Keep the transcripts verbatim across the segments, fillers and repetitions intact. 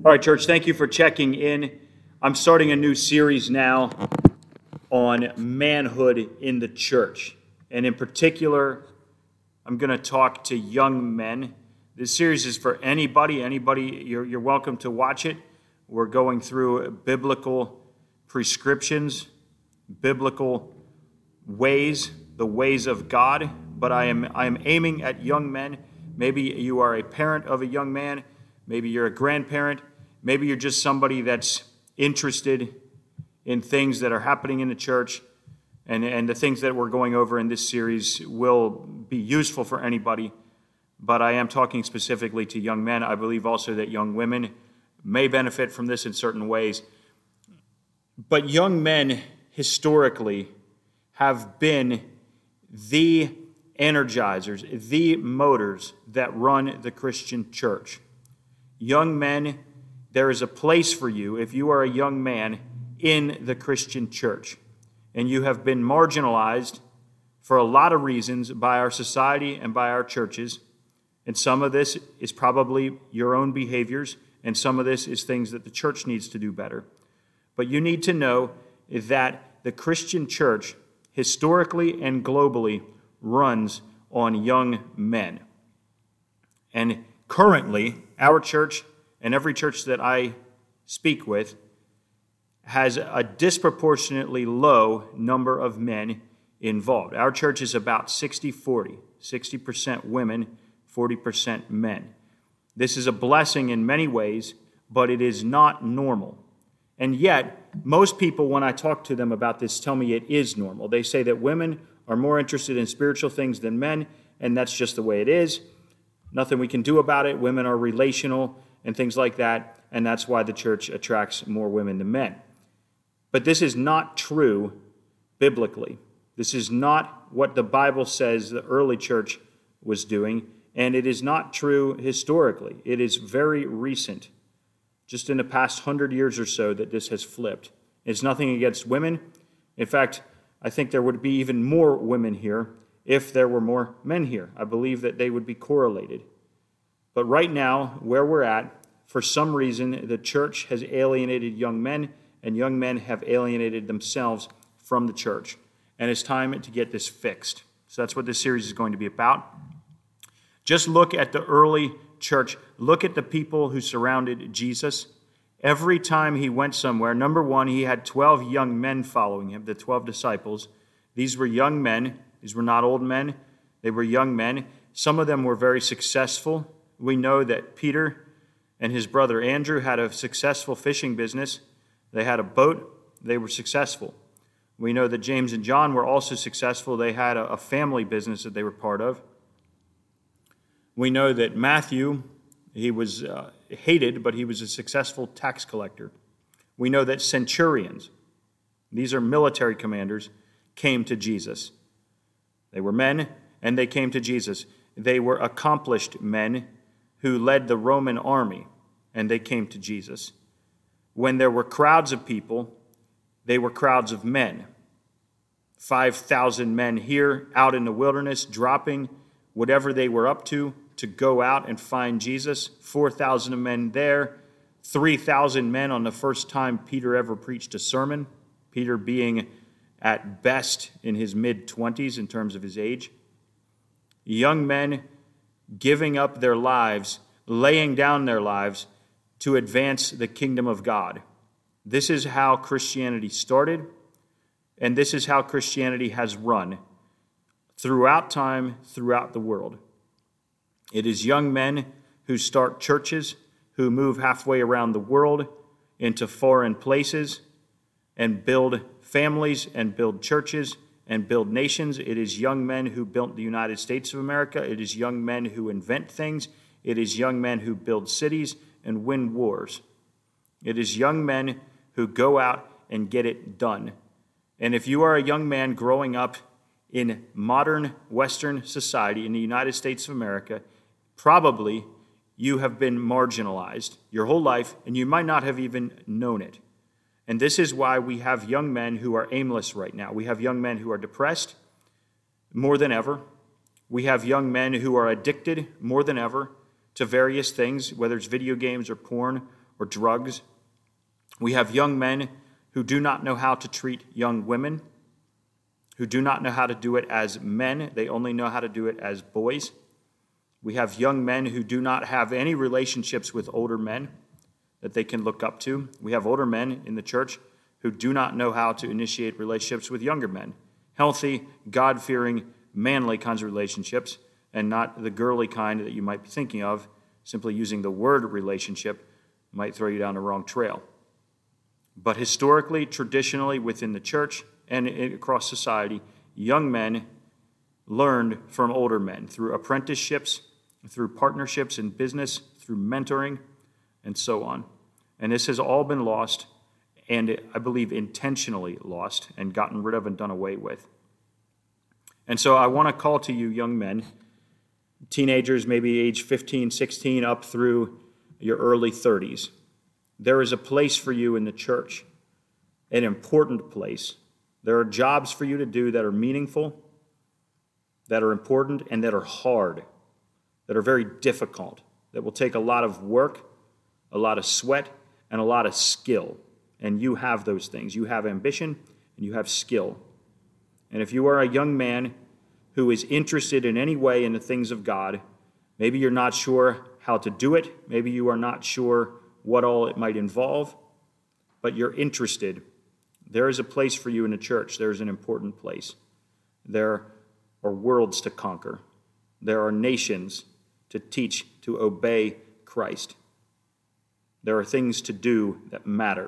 All right, church, thank you for checking in. I'm starting a new series now on manhood in the church. And in particular, I'm going to talk to young men. This series is for anybody. Anybody, you're, you're welcome to watch it. We're going through biblical prescriptions, biblical ways, the ways of God. But I am, I am aiming at young men. Maybe you are a parent of a young man. Maybe you're a grandparent. Maybe you're just somebody that's interested in things that are happening in the church, and, and the things that we're going over in this series will be useful for anybody. But I am talking specifically to young men. I believe also that young women may benefit from this in certain ways. But young men historically have been the energizers, the motors that run the Christian church. Young men, there is a place for you if you are a young man in the Christian church, and you have been marginalized for a lot of reasons by our society and by our churches. And some of this is probably your own behaviors, and some of this is things that the church needs to do better. But you need to know that the Christian church, historically and globally, runs on young men. And currently, our church and every church that I speak with has a disproportionately low number of men involved. Our church is about sixty forty, sixty percent women, forty percent men. This is a blessing in many ways, but it is not normal. And yet, most people, when I talk to them about this, tell me it is normal. They say that women are more interested in spiritual things than men, and that's just the way it is. Nothing we can do about it. Women are relational and things like that, and that's why the church attracts more women than men. But this is not true biblically. This is not what the Bible says the early church was doing, and it is not true historically. It is very recent, just in the past hundred years or so, that this has flipped. It's nothing against women. In fact, I think there would be even more women here if there were more men here. I believe that they would be correlated. But right now, where we're at, for some reason, the church has alienated young men, and young men have alienated themselves from the church. And it's time to get this fixed. So that's what this series is going to be about. Just look at the early church. Look at the people who surrounded Jesus. Every time he went somewhere, number one, he had twelve young men following him, the twelve disciples. These were young men. These were not old men. They were young men. Some of them were very successful. We know that Peter and his brother Andrew had a successful fishing business. They had a boat. They were successful. We know that James and John were also successful. They had a family business that they were part of. We know that Matthew, he was uh, hated, but he was a successful tax collector. We know that centurions, these are military commanders, came to Jesus. They were men, and they came to Jesus. They were accomplished men who led the Roman army, and they came to Jesus. When there were crowds of people, they were crowds of men. five thousand men here out in the wilderness, dropping whatever they were up to to go out and find Jesus. four thousand men there, three thousand men on the first time Peter ever preached a sermon, Peter being at best in his mid-twenties in terms of his age. Young men giving up their lives, laying down their lives to advance the kingdom of God. This is how Christianity started, and this is how Christianity has run throughout time, throughout the world. It is young men who start churches, who move halfway around the world into foreign places and build families and build churches and build nations. It is young men who built the United States of America. It is young men who invent things. It is young men who build cities and win wars. It is young men who go out and get it done. And if you are a young man growing up in modern Western society in the United States of America, probably you have been marginalized your whole life, and you might not have even known it. And this is why we have young men who are aimless right now. We have young men who are depressed more than ever. We have young men who are addicted more than ever to various things, whether it's video games or porn or drugs. We have young men who do not know how to treat young women, who do not know how to do it as men. They only know how to do it as boys. We have young men who do not have any relationships with older men that they can look up to. We have older men in the church who do not know how to initiate relationships with younger men. Healthy, God-fearing, manly kinds of relationships, and not the girly kind that you might be thinking of. Simply using the word relationship might throw you down the wrong trail. But historically, traditionally, within the church and across society, young men learned from older men through apprenticeships, through partnerships in business, through mentoring, and so on. And this has all been lost, and I believe intentionally lost and gotten rid of and done away with. And so I want to call to you young men, teenagers, maybe age fifteen, sixteen, up through your early thirties. There is a place for you in the church, an important place. There are jobs for you to do that are meaningful, that are important, and that are hard, that are very difficult, that will take a lot of work, a lot of sweat, and a lot of skill. And you have those things. You have ambition, and you have skill. And if you are a young man who is interested in any way in the things of God, maybe you're not sure how to do it, maybe you are not sure what all it might involve, but you're interested, there is a place for you in the church. There is an important place. There are worlds to conquer. There are nations to teach, to obey Christ. There are things to do that matter.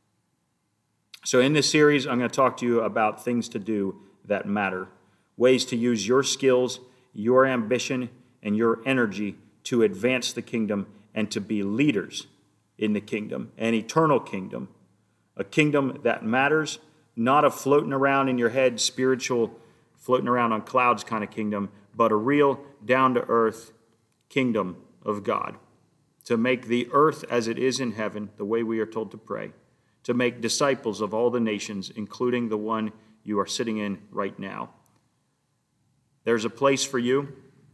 So in this series, I'm going to talk to you about things to do that matter, ways to use your skills, your ambition, and your energy to advance the kingdom and to be leaders in the kingdom, an eternal kingdom, a kingdom that matters, not a floating around in your head, spiritual, floating around on clouds kind of kingdom, but a real down-to-earth kingdom of God, to make the earth as it is in heaven, the way we are told to pray, to make disciples of all the nations, including the one you are sitting in right now. There's a place for you,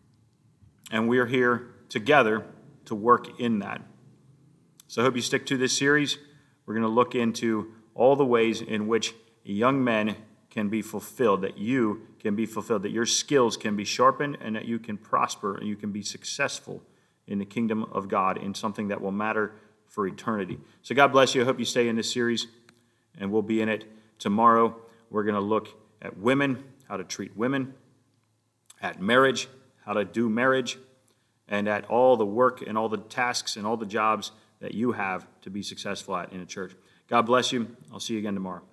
and we're here together to work in that. So I hope you stick to this series. We're going to look into all the ways in which young men can be fulfilled, that you can be fulfilled, that your skills can be sharpened, and that you can prosper and you can be successful in the kingdom of God in something that will matter for eternity. So God bless you. I hope you stay in this series, and we'll be in it tomorrow. We're going to look at women, how to treat women, at marriage, how to do marriage, and at all the work and all the tasks and all the jobs that you have to be successful at in a church. God bless you. I'll see you again tomorrow.